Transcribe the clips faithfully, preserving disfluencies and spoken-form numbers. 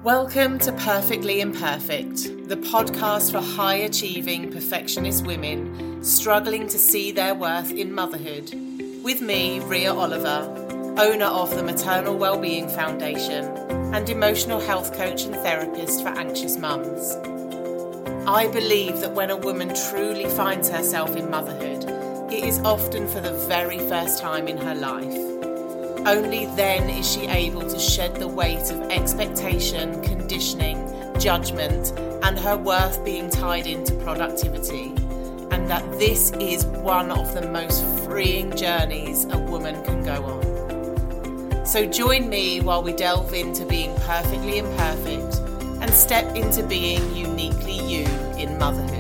Welcome to Perfectly Imperfect, the podcast for high-achieving perfectionist women struggling to see their worth in motherhood. With me, Ria Oliver, owner of the Maternal Wellbeing Foundation and emotional health coach and therapist for anxious mums. I believe that when a woman truly finds herself in motherhood, it is often for the very first time in her life. Only then is she able to shed the weight of expectation, conditioning, judgment, and her worth being tied into productivity. And that this is one of the most freeing journeys a woman can go on. So join me while we delve into being perfectly imperfect and step into being uniquely you in motherhood.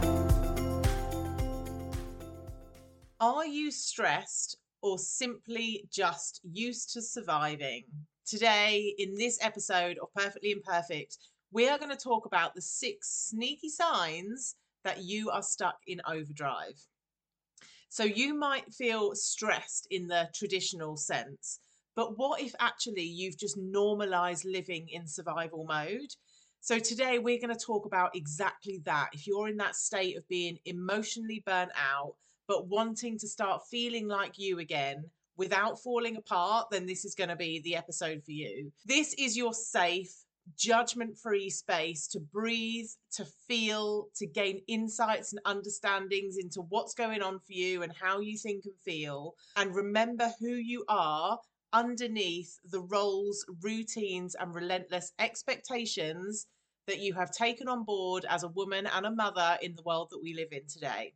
Are you stressed or simply just used to surviving? Today, in this episode of Perfectly Imperfect, we are going to talk about the six sneaky signs that you are stuck in overdrive. So you might feel stressed in the traditional sense, but what if actually you've just normalized living in survival mode? So today we're going to talk about exactly that. If you're in that state of being emotionally burnt out, but wanting to start feeling like you again without falling apart, then this is going to be the episode for you. This is your safe, judgment-free space to breathe, to feel, to gain insights and understandings into what's going on for you and how you think and feel, and remember who you are underneath the roles, routines, and relentless expectations that you have taken on board as a woman and a mother in the world that we live in today.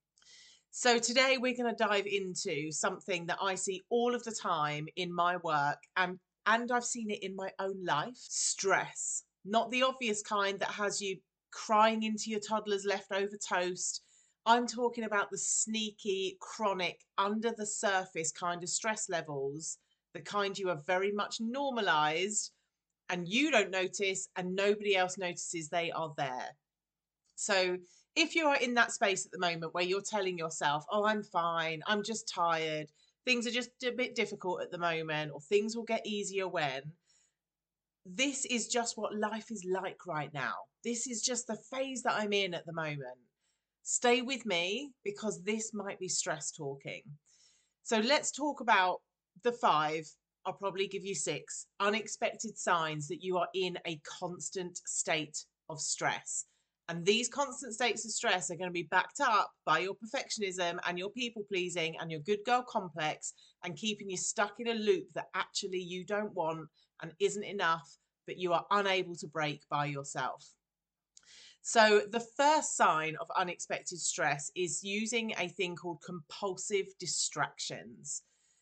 So today we're going to dive into something that I see all of the time in my work, and, and I've seen it in my own life. Stress. Not the obvious kind that has you crying into your toddler's leftover toast. I'm talking about the sneaky, chronic, under the surface kind of stress levels, the kind you have very much normalized and you don't notice and nobody else notices they are there. So if you are in that space at the moment where you're telling yourself, oh, I'm fine, I'm just tired, things are just a bit difficult at the moment, or things will get easier when, this is just what life is like right now. This is just the phase that I'm in at the moment. Stay with me because this might be stress talking. So let's talk about the five, I'll probably give you six, unexpected signs that you are in a constant state of stress. And these constant states of stress are going to be backed up by your perfectionism and your people pleasing and your good girl complex and keeping you stuck in a loop that actually you don't want and isn't enough, but you are unable to break by yourself. So the first sign of unexpected stress is using a thing called compulsive distractions.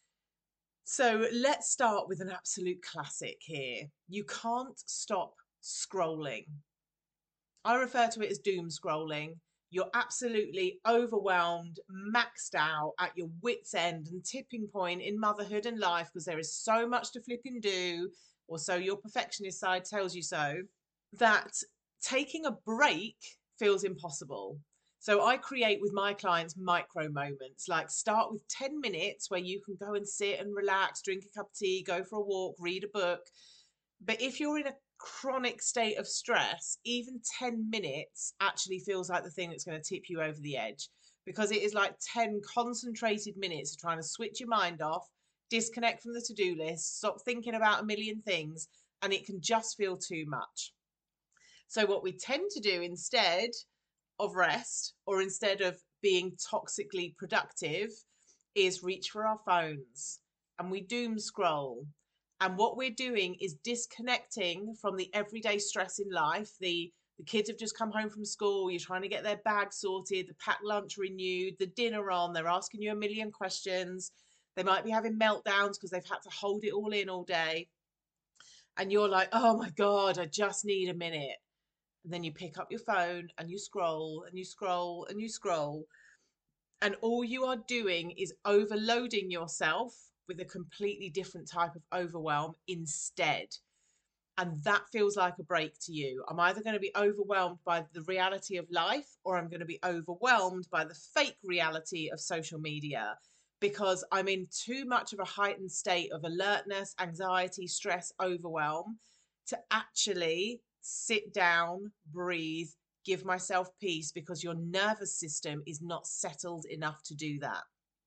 So let's start with an absolute classic here. You can't stop scrolling. I refer to it as doom scrolling. You're absolutely overwhelmed, maxed out, at your wit's end and tipping point in motherhood and life because there is so much to flipping do, or so your perfectionist side tells you so, that taking a break feels impossible. So I create with my clients micro moments, like start with ten minutes where you can go and sit and relax, drink a cup of tea, go for a walk, read a book. But if you're in a chronic state of stress, even ten minutes actually feels like the thing that's going to tip you over the edge, because it is like ten concentrated minutes of trying to switch your mind off, disconnect from the to-do list, stop thinking about a million things, and it can just feel too much. So what we tend to do instead of rest, or instead of being toxically productive, is reach for our phones and we doom scroll. And what we're doing is disconnecting from the everyday stress in life. The, the kids have just come home from school. You're trying to get their bag sorted, the packed lunch renewed, the dinner on. They're asking you a million questions. They might be having meltdowns because they've had to hold it all in all day. And you're like, oh my God, I just need a minute. And then you pick up your phone and you scroll and you scroll and you scroll. And all you are doing is overloading yourself with a completely different type of overwhelm instead. And that feels like a break to you. I'm either going to be overwhelmed by the reality of life, or I'm going to be overwhelmed by the fake reality of social media, because I'm in too much of a heightened state of alertness, anxiety, stress, overwhelm to actually sit down, breathe, give myself peace, because your nervous system is not settled enough to do that.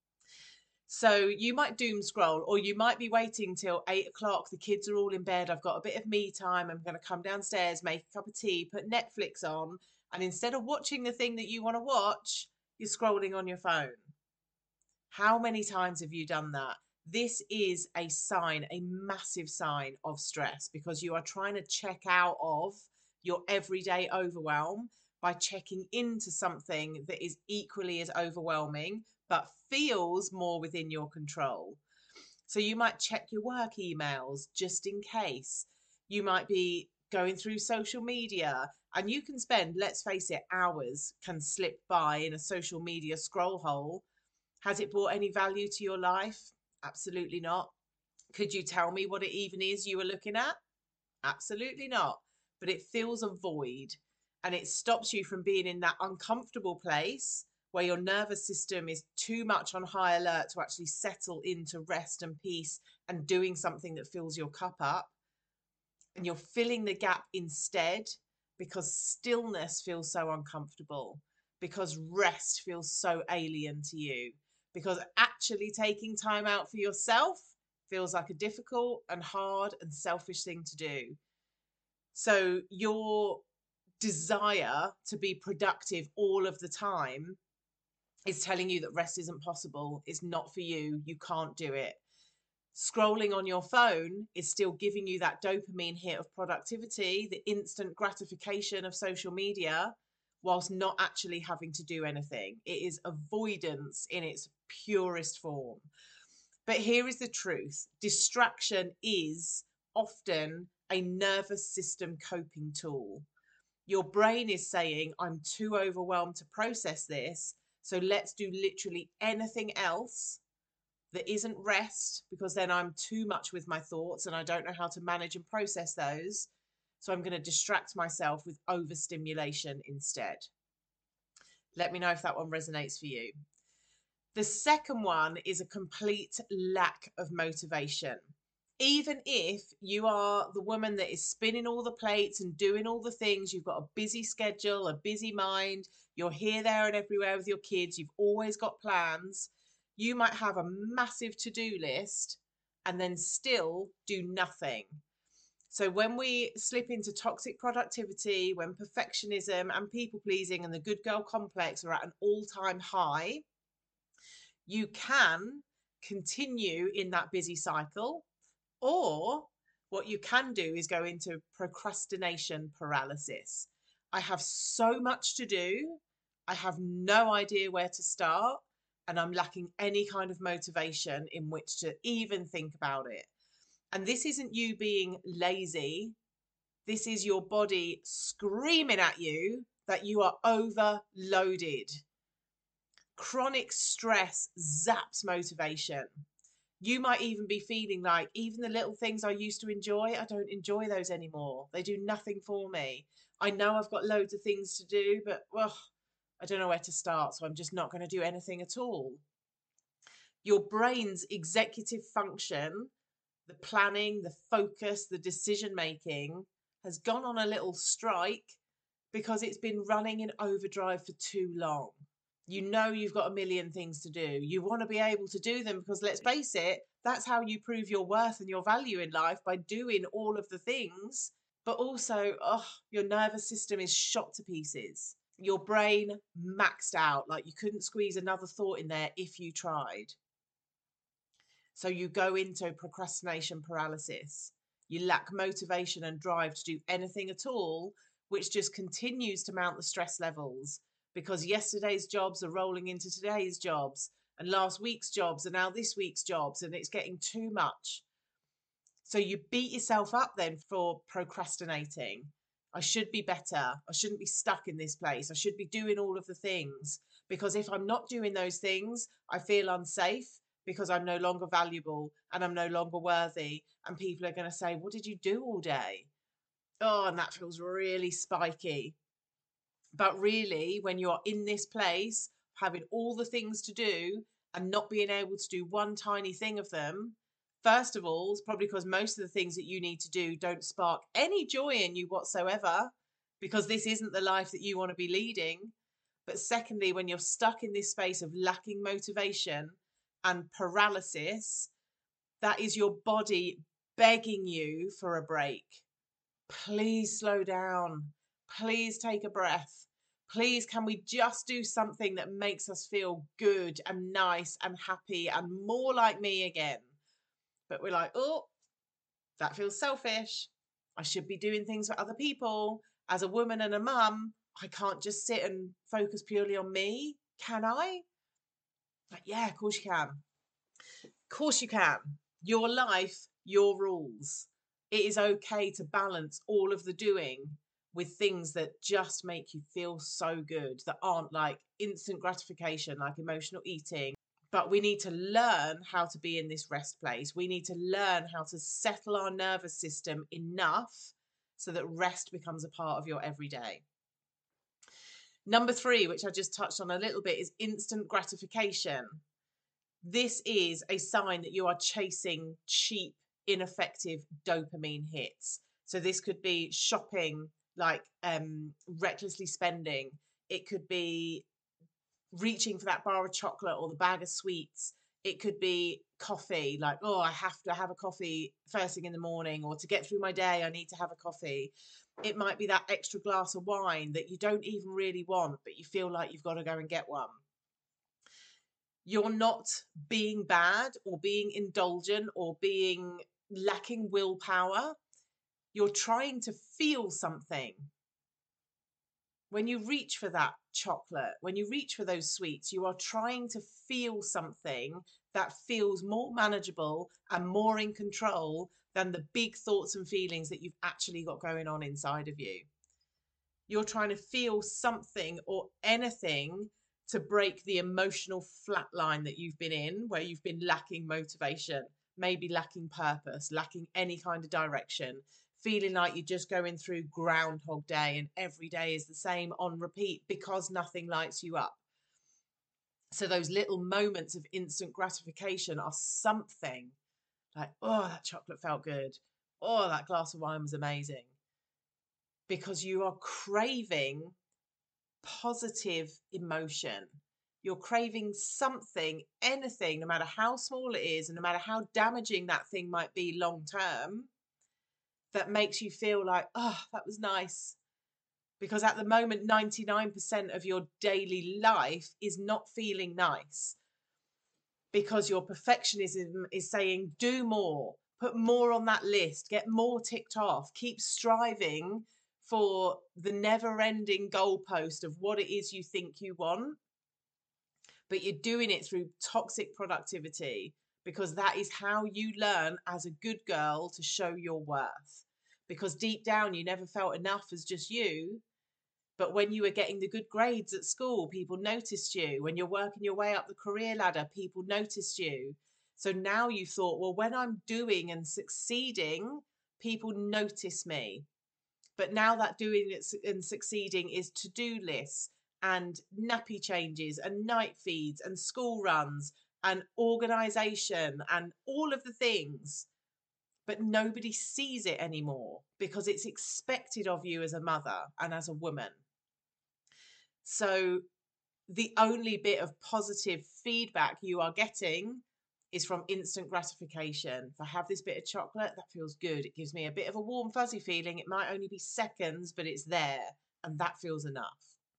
So you might doom scroll, or you might be waiting till eight o'clock. The kids are all in bed. I've got a bit of me time. I'm going to come downstairs, make a cup of tea, put Netflix on. And instead of watching the thing that you want to watch, you're scrolling on your phone. How many times have you done that? This is a sign, a massive sign of stress, because you are trying to check out of your everyday overwhelm by checking into something that is equally as overwhelming, but feels more within your control. So you might check your work emails just in case. You might be going through social media, and you can spend, let's face it, hours can slip by in a social media scroll hole. Has it brought any value to your life? Absolutely not. Could you tell me what it even is you were looking at? Absolutely not. But it fills a void, and it stops you from being in that uncomfortable place where your nervous system is too much on high alert to actually settle into rest and peace and doing something that fills your cup up. And you're filling the gap instead, because stillness feels so uncomfortable, because rest feels so alien to you, because actually taking time out for yourself feels like a difficult and hard and selfish thing to do. So your desire to be productive all of the time is telling you that rest isn't possible. It's not for you. You can't do it. Scrolling on your phone is still giving you that dopamine hit of productivity, the instant gratification of social media, whilst not actually having to do anything. It is avoidance in its purest form. But here is the truth. Distraction is often a nervous system coping tool. Your brain is saying, I'm too overwhelmed to process this, so let's do literally anything else that isn't rest, because then I'm too much with my thoughts and I don't know how to manage and process those. So I'm going to distract myself with overstimulation instead. Let me know if that one resonates for you. The second one is a complete lack of motivation. Even if you are the woman that is spinning all the plates and doing all the things, you've got a busy schedule, a busy mind, you're here, there, and everywhere with your kids, you've always got plans. You might have a massive to-do list and then still do nothing. So when we slip into toxic productivity, when perfectionism and people-pleasing and the good girl complex are at an all-time high, you can continue in that busy cycle, or what you can do is go into procrastination paralysis. I have so much to do, I have no idea where to start, and I'm lacking any kind of motivation in which to even think about it. And this isn't you being lazy. This is your body screaming at you that you are overloaded. Chronic stress zaps motivation. You might even be feeling like even the little things I used to enjoy, I don't enjoy those anymore. They do nothing for me. I know I've got loads of things to do, but well, I don't know where to start, so I'm just not going to do anything at all. Your brain's executive function, the planning, the focus, the decision making has gone on a little strike because it's been running in overdrive for too long. You know you've got a million things to do. You want to be able to do them because, let's face it, that's how you prove your worth and your value in life, by doing all of the things. But also, oh, your nervous system is shot to pieces. Your brain maxed out, like you couldn't squeeze another thought in there if you tried. So you go into procrastination paralysis. You lack motivation and drive to do anything at all, which just continues to mount the stress levels, because yesterday's jobs are rolling into today's jobs, and last week's jobs are now this week's jobs, and it's getting too much. So you beat yourself up then for procrastinating. I should be better. I shouldn't be stuck in this place. I should be doing all of the things, because if I'm not doing those things, I feel unsafe, because I'm no longer valuable and I'm no longer worthy. And people are going to say, what did you do all day? Oh, and that feels really spiky. But really, when you're in this place, having all the things to do and not being able to do one tiny thing of them, First of all, it's probably because most of the things that you need to do don't spark any joy in you whatsoever, because this isn't the life that you want to be leading. But secondly, when you're stuck in this space of lacking motivation and paralysis, that is your body begging you for a break. Please slow down. Please take a breath. Please, can we just do something that makes us feel good and nice and happy and more like me again? But we're like, oh, that feels selfish. I should be doing things for other people. As a woman and a mum, I can't just sit and focus purely on me. Can I? Like, yeah, of course you can. Of course you can. Your life, your rules. It is okay to balance all of the doing with things that just make you feel so good, that aren't like instant gratification, like emotional eating. But we need to learn how to be in this rest place. We need to learn how to settle our nervous system enough so that rest becomes a part of your everyday. Number three, which I just touched on a little bit, is instant gratification. This is a sign that you are chasing cheap, ineffective dopamine hits. So this could be shopping, like um, recklessly spending. It could be reaching for that bar of chocolate or the bag of sweets. It could be coffee, like, oh, I have to have a coffee first thing in the morning, or to get through my day, I need to have a coffee. It might be that extra glass of wine that you don't even really want, but you feel like you've got to go and get one. You're not being bad or being indulgent or being lacking willpower. You're trying to feel something. When you reach for that chocolate, when you reach for those sweets, you are trying to feel something that feels more manageable and more in control than the big thoughts and feelings that you've actually got going on inside of you. You're trying to feel something or anything to break the emotional flatline that you've been in, where you've been lacking motivation, maybe lacking purpose, lacking any kind of direction, feeling like you're just going through Groundhog Day and every day is the same on repeat because nothing lights you up. So those little moments of instant gratification are something like, oh, that chocolate felt good. Oh, that glass of wine was amazing. Because you are craving positive emotion. You're craving something, anything, no matter how small it is and no matter how damaging that thing might be long term, that makes you feel like, oh, that was nice. Because at the moment, ninety-nine percent of your daily life is not feeling nice. Because your perfectionism is saying, do more, put more on that list, get more ticked off, keep striving for the never-ending goalpost of what it is you think you want. But you're doing it through toxic productivity, because that is how you learn as a good girl to show your worth. Because deep down, you never felt enough as just you. But when you were getting the good grades at school, people noticed you. When you're working your way up the career ladder, people noticed you. So now you thought, well, when I'm doing and succeeding, people notice me. But now that doing it and succeeding is to-do lists and nappy changes and night feeds and school runs and organisation and all of the things. But nobody sees it anymore because it's expected of you as a mother and as a woman. So the only bit of positive feedback you are getting is from instant gratification. If I have this bit of chocolate, that feels good. It gives me a bit of a warm, fuzzy feeling. It might only be seconds, but it's there, and that feels enough.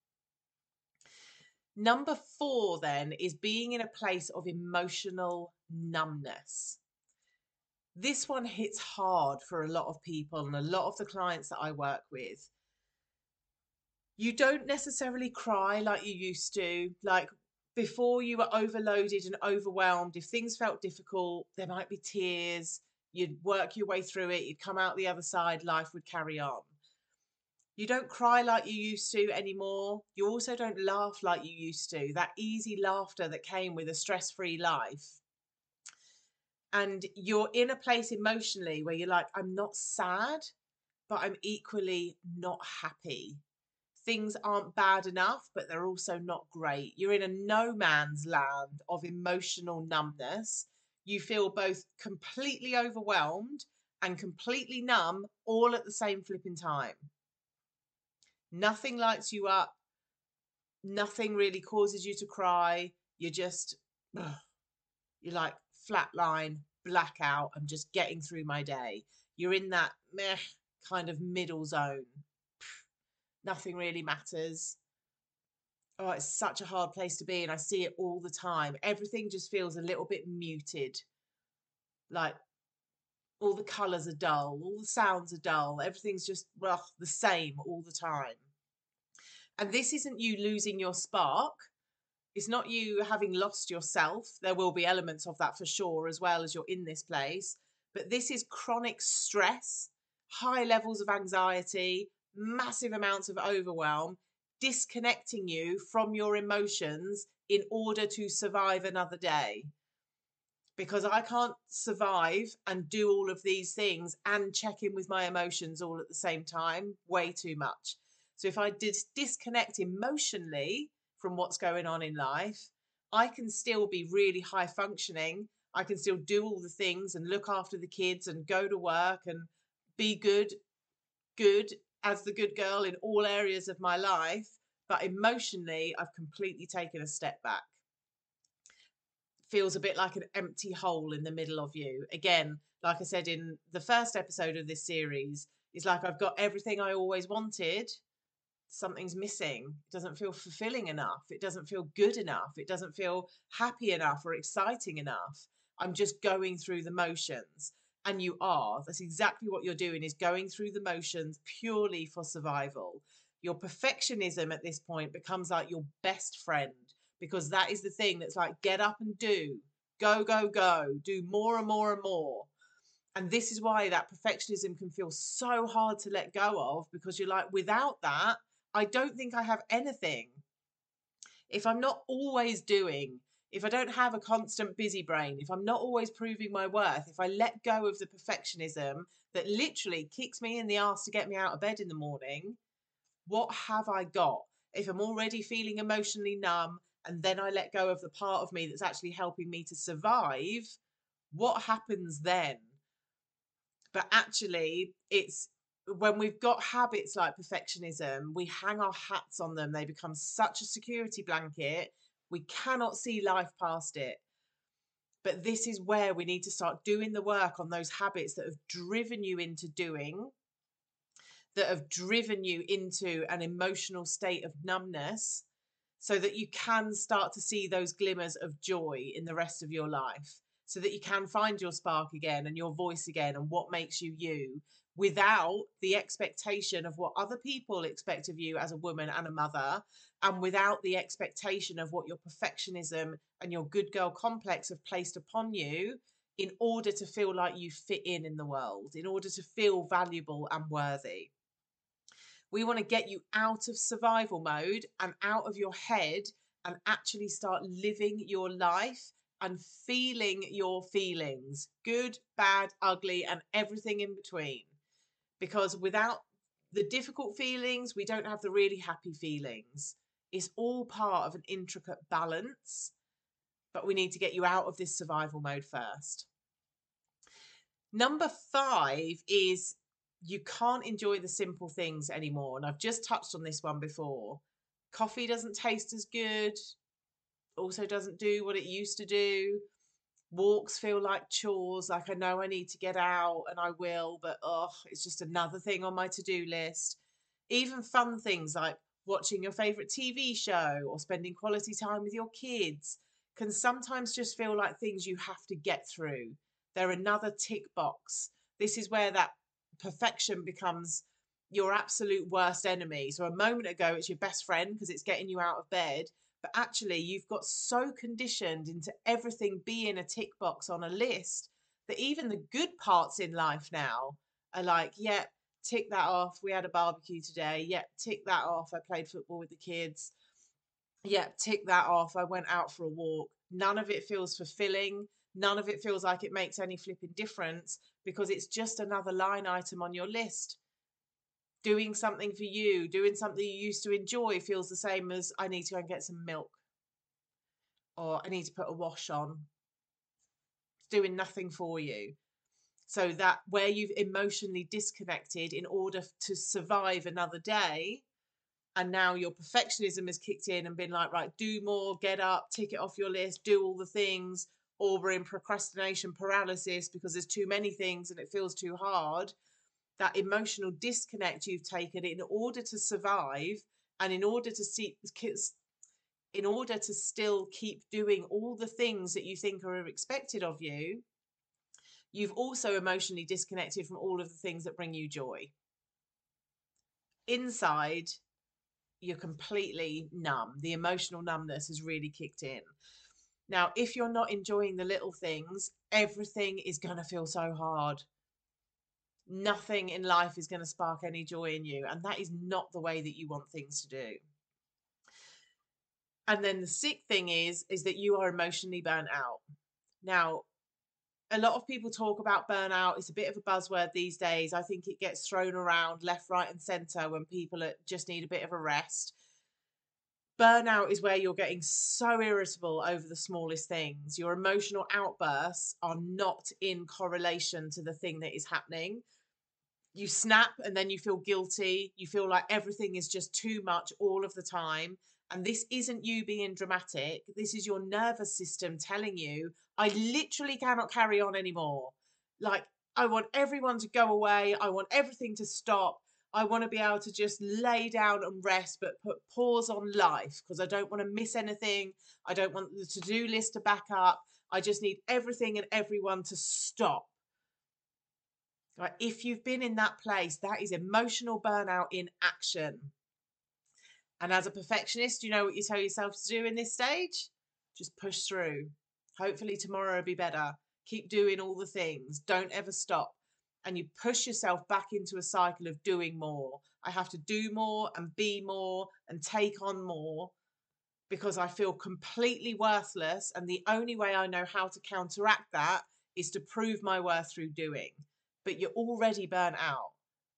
Number four, then, is being in a place of emotional numbness. This one hits hard for a lot of people and a lot of the clients that I work with. You don't necessarily cry like you used to. Like before, you were overloaded and overwhelmed. If things felt difficult, there might be tears. You'd work your way through it. You'd come out the other side. Life would carry on. You don't cry like you used to anymore. You also don't laugh like you used to. That easy laughter that came with a stress-free life. And you're in a place emotionally where you're like, I'm not sad, but I'm equally not happy. Things aren't bad enough, but they're also not great. You're in a no man's land of emotional numbness. You feel both completely overwhelmed and completely numb all at the same flipping time. Nothing lights you up. Nothing really causes you to cry. You're just, ugh, you're like flatline, blackout. I'm just getting through my day. You're in that meh kind of middle zone. Nothing really matters. Oh, it's such a hard place to be, and I see it all the time. Everything just feels a little bit muted. Like all the colours are dull, all the sounds are dull, everything's just ugh, the same all the time. And this isn't you losing your spark. It's not you having lost yourself. There will be elements of that for sure, as well as you're in this place. But this is chronic stress, high levels of anxiety, massive amounts of overwhelm, disconnecting you from your emotions in order to survive another day. Because I can't survive and do all of these things and check in with my emotions all at the same time. Way too much. So if I did disconnect emotionally from what's going on in life, I can still be really high functioning. I can still do all the things and look after the kids and go to work and be good, good as the good girl in all areas of my life. But emotionally, I've completely taken a step back. Feels a bit like an empty hole in the middle of you. Again, like I said in the first episode of this series, it's like I've got everything I always wanted. Something's missing. It doesn't feel fulfilling enough. It doesn't feel good enough. It doesn't feel happy enough or exciting enough. I'm just going through the motions. And you are. That's exactly what you're doing, is going through the motions purely for survival. Your perfectionism at this point becomes like your best friend, because that is the thing that's like, get up and do, go, go, go, do more and more and more. And this is why that perfectionism can feel so hard to let go of, because you're like, without that, I don't think I have anything. If I'm not always doing, if I don't have a constant busy brain, if I'm not always proving my worth, if I let go of the perfectionism that literally kicks me in the ass to get me out of bed in the morning, what have I got? If I'm already feeling emotionally numb and then I let go of the part of me that's actually helping me to survive, what happens then? But actually, it's when we've got habits like perfectionism, we hang our hats on them. They become such a security blanket. We cannot see life past it. But this is where we need to start doing the work on those habits that have driven you into doing, that have driven you into an emotional state of numbness, so that you can start to see those glimmers of joy in the rest of your life, so that you can find your spark again and your voice again and what makes you you, without the expectation of what other people expect of you as a woman and a mother, and without the expectation of what your perfectionism and your good girl complex have placed upon you in order to feel like you fit in in the world, in order to feel valuable and worthy. We want to get you out of survival mode and out of your head and actually start living your life and feeling your feelings, good, bad, ugly, and everything in between. Because without the difficult feelings, we don't have the really happy feelings. It's all part of an intricate balance, but we need to get you out of this survival mode first. Number five is you can't enjoy the simple things anymore. And I've just touched on this one before. Coffee doesn't taste as good, also doesn't do what it used to do. Walks feel like chores, like I know I need to get out and I will, but oh, it's just another thing on my to-do list. Even fun things like watching your favorite T V show or spending quality time with your kids can sometimes just feel like things you have to get through. They're another tick box. This is where that perfection becomes your absolute worst enemy. So a moment ago, it's your best friend because it's getting you out of bed. But actually, you've got so conditioned into everything being a tick box on a list that even the good parts in life now are like, yeah, tick that off. We had a barbecue today. Yeah, tick that off. I played football with the kids. Yeah, tick that off. I went out for a walk. None of it feels fulfilling. None of it feels like it makes any flipping difference, because it's just another line item on your list. Doing something for you, doing something you used to enjoy feels the same as I need to go and get some milk, or I need to put a wash on. doing nothing for you. So that where you've emotionally disconnected in order to survive another day, and now your perfectionism has kicked in and been like, right, do more, get up, tick it off your list, do all the things, or we're in procrastination paralysis because there's too many things and it feels too hard. That emotional disconnect you've taken in order to survive and in order to see, in order to still keep doing all the things that you think are expected of you, you've also emotionally disconnected from all of the things that bring you joy. Inside, you're completely numb. The emotional numbness has really kicked in. Now, if you're not enjoying the little things, everything is going to feel so hard. Nothing in life is going to spark any joy in you. And that is not the way that you want things to do. And then the sick thing is, is that you are emotionally burnt out. Now, a lot of people talk about burnout. It's a bit of a buzzword these days. I think it gets thrown around left, right, and center when people are, just need a bit of a rest. Burnout is where you're getting so irritable over the smallest things. Your emotional outbursts are not in correlation to the thing that is happening. You snap and then you feel guilty. You feel like everything is just too much all of the time. And this isn't you being dramatic. This is your nervous system telling you, I literally cannot carry on anymore. Like, I want everyone to go away. I want everything to stop. I want to be able to just lay down and rest, but put pause on life because I don't want to miss anything. I don't want the to-do list to back up. I just need everything and everyone to stop. Right? If you've been in that place, that is emotional burnout in action. And as a perfectionist, you know what you tell yourself to do in this stage? Just push through. Hopefully tomorrow will be better. Keep doing all the things. Don't ever stop. And you push yourself back into a cycle of doing more. I have to do more and be more and take on more because I feel completely worthless. And the only way I know how to counteract that is to prove my worth through doing. But you're already burnt out.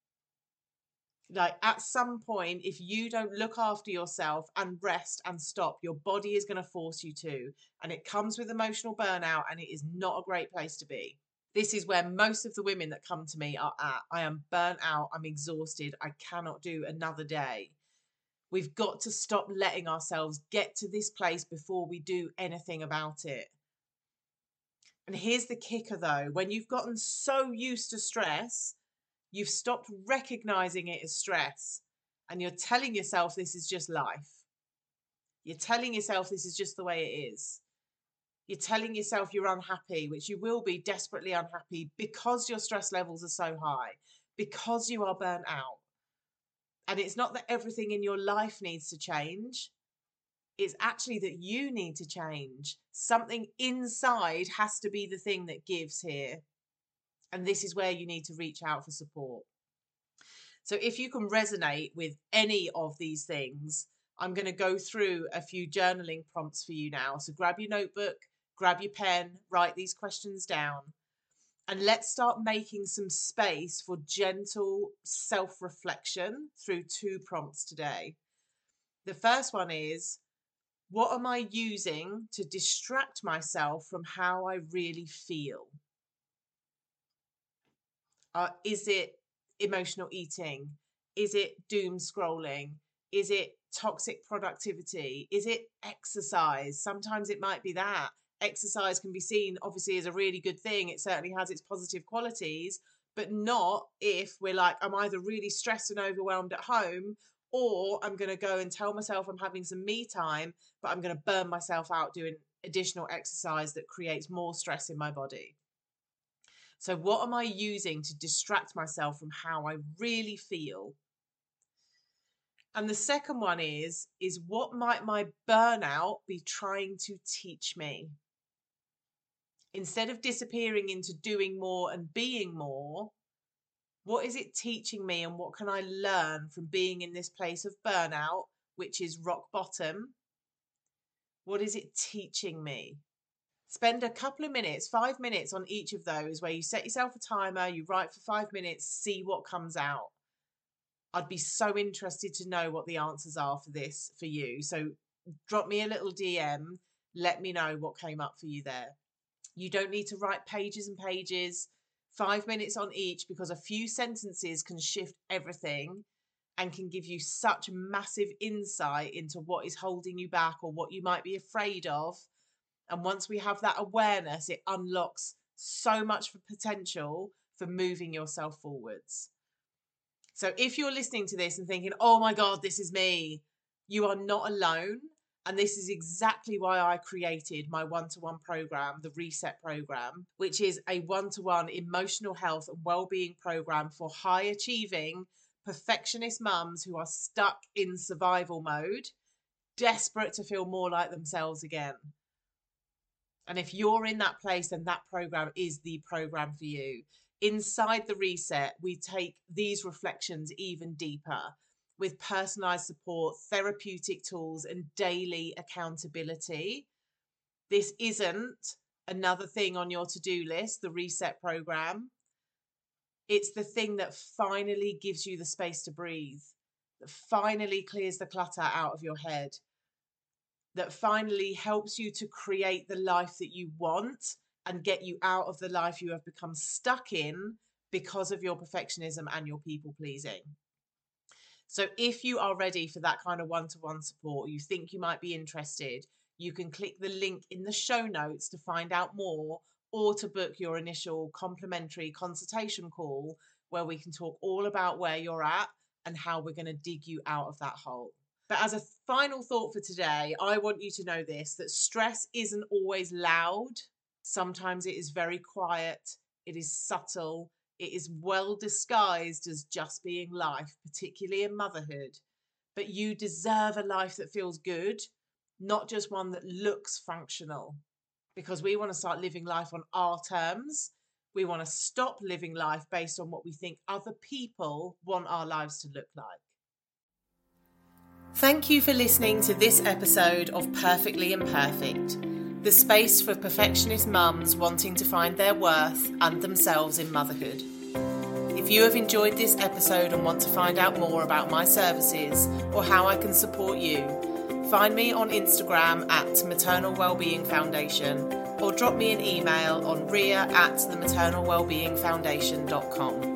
Like at some point, if you don't look after yourself and rest and stop, your body is going to force you to. And it comes with emotional burnout and it is not a great place to be. This is where most of the women that come to me are at. I am burnt out. I'm exhausted. I cannot do another day. We've got to stop letting ourselves get to this place before we do anything about it. And here's the kicker though, when you've gotten so used to stress, you've stopped recognizing it as stress and you're telling yourself this is just life. You're telling yourself this is just the way it is. You're telling yourself you're unhappy, which you will be desperately unhappy because your stress levels are so high, because you are burnt out. And it's not that everything in your life needs to change. It's actually that you need to change. Something inside has to be the thing that gives here. And this is where you need to reach out for support. So if you can resonate with any of these things, I'm going to go through a few journaling prompts for you now. So grab your notebook, grab your pen, write these questions down, and let's start making some space for gentle self-reflection through two prompts today. The first one is, what am I using to distract myself from how I really feel? Uh, is it emotional eating? Is it doom scrolling? Is it toxic productivity? Is it exercise? Sometimes it might be that. Exercise can be seen obviously as a really good thing. It certainly has its positive qualities, but not if we're like, I'm either really stressed and overwhelmed at home, or I'm going to go and tell myself I'm having some me time, but I'm going to burn myself out doing additional exercise that creates more stress in my body. So what am I using to distract myself from how I really feel? And the second one is, is what might my burnout be trying to teach me? Instead of disappearing into doing more and being more, what is it teaching me and what can I learn from being in this place of burnout, which is rock bottom? What is it teaching me? Spend a couple of minutes, five minutes on each of those where you set yourself a timer, you write for five minutes, see what comes out. I'd be so interested to know what the answers are for this for you. So drop me a little D M, let me know what came up for you there. You don't need to write pages and pages, five minutes on each, because a few sentences can shift everything and can give you such massive insight into what is holding you back or what you might be afraid of. And once we have that awareness, it unlocks so much for potential for moving yourself forwards. So if you're listening to this and thinking, oh my God, this is me, you are not alone. And this is exactly why I created my one-to-one program, the Reset program, which is a one-to-one emotional health and well-being program for high achieving perfectionist mums who are stuck in survival mode, desperate to feel more like themselves again. And if you're in that place, then that program is the program for you. Inside the Reset, we take these reflections even deeper with personalized support, therapeutic tools, and daily accountability. This isn't another thing on your to-do list, the Reset program. It's the thing that finally gives you the space to breathe, that finally clears the clutter out of your head, that finally helps you to create the life that you want and get you out of the life you have become stuck in because of your perfectionism and your people pleasing. So if you are ready for that kind of one-to-one support, you think you might be interested, you can click the link in the show notes to find out more, or to book your initial complimentary consultation call where we can talk all about where you're at and how we're going to dig you out of that hole. But as a final thought for today, I want you to know this, that stress isn't always loud. Sometimes it is very quiet. It is subtle. It is well disguised as just being life, particularly in motherhood. But you deserve a life that feels good, not just one that looks functional. Because we want to start living life on our terms. We want to stop living life based on what we think other people want our lives to look like. Thank you for listening to this episode of Perfectly Imperfect, the space for perfectionist mums wanting to find their worth and themselves in motherhood. If you have enjoyed this episode and want to find out more about my services or how I can support you, find me on Instagram at Maternal Wellbeing Foundation or drop me an email on ria at the maternal wellbeing foundation dot com.